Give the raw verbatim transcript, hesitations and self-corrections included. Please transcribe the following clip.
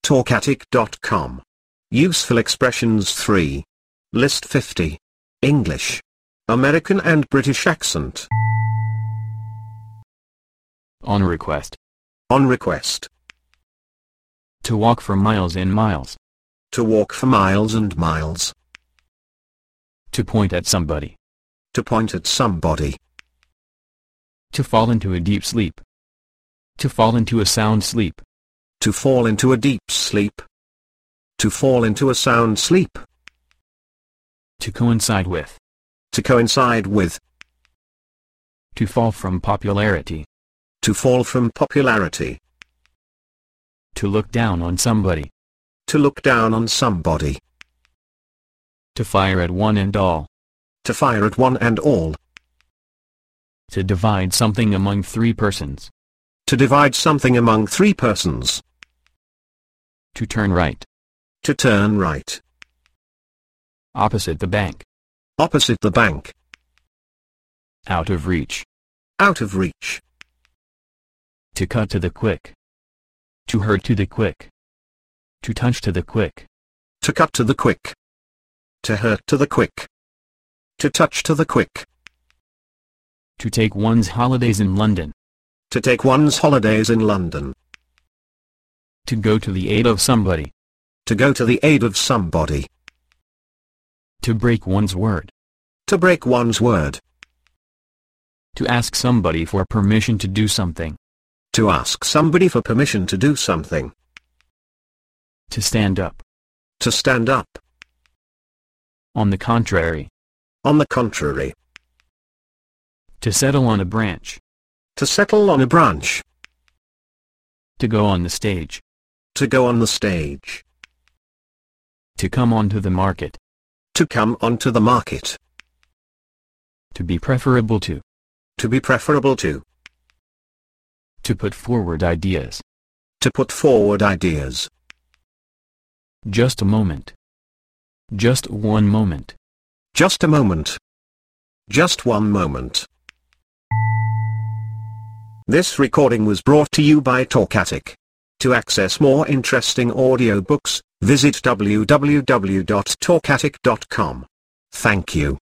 talkatic dot com. Useful expressions three. List fifty. English. American and British accent. On request. On request. To walk for miles and miles. To walk for miles and miles. To point at somebody. To point at somebody. To fall into a deep sleep. To fall into a sound sleep. To fall into a deep sleep. To fall into a sound sleep. To coincide with. To coincide with. To fall from popularity. To fall from popularity. To look down on somebody. To look down on somebody. To fire at one and all. To fire at one and all. To divide something among three persons. To divide something among three persons. To turn right. To turn right. Opposite the bank. Opposite the bank. Out of reach. Out of reach. To cut to the quick. To hurt to the quick. To touch to the quick. To cut to the quick. To hurt to the quick. To touch to the quick. To take one's holidays in London. To take one's holidays in London. To go to the aid of somebody. To go to the aid of somebody. To break one's word. To break one's word. To ask somebody for permission to do something. To ask somebody for permission to do something. To stand up. To stand up. On the contrary. On the contrary. To settle on a branch. To settle on a branch. To go on the stage. To go on the stage. To come onto the market. To come onto the market. To be preferable to. To be preferable to. To put forward ideas. To put forward ideas. Just a moment. Just one moment. Just a moment. Just one moment. This recording was brought to you by Talkatic. To access more interesting audiobooks, visit w w w dot talkatic dot com. Thank you.